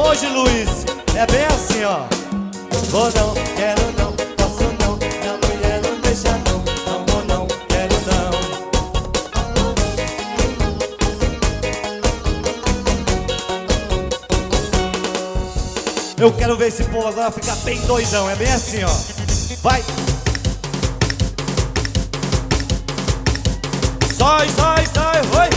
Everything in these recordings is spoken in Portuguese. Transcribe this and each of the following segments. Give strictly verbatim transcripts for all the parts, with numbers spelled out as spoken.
hoje, Luiz. É bem assim, ó. Vou não, quero não, posso não, minha mulher não deixa não. Não vou não, quero não. Eu quero ver esse povo agora ficar bem doidão. É bem assim, ó. Vai. Sai, sai, sai, vai.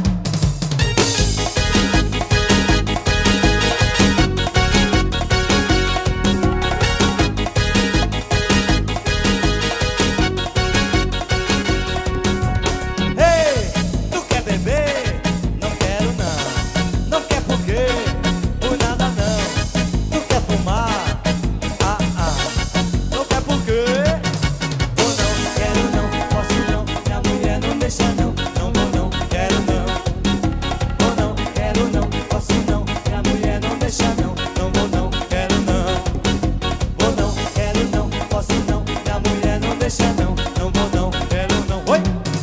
Ei, tu quer beber? Não quero não. Não quer por quê? Por nada não. Tu quer fumar? Ah, ah. Não quer por quê? Vou não, quero não, posso não, minha mulher não deixa não. Não vou não, quero não. Vou não, quero não, posso não, minha mulher não deixa não. Não vou não, quero não. Vou não, quero não, posso não, minha mulher não deixa não. Não vou não, quero não. Oi!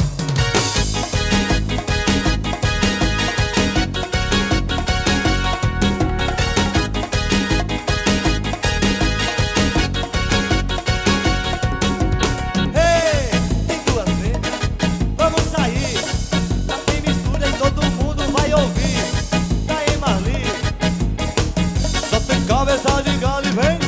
Ei, tem duas letras, vamos sair. Aqui mistura e todo mundo vai ouvir. Tá aí, Marli. Só tem cabeça de galo e vem.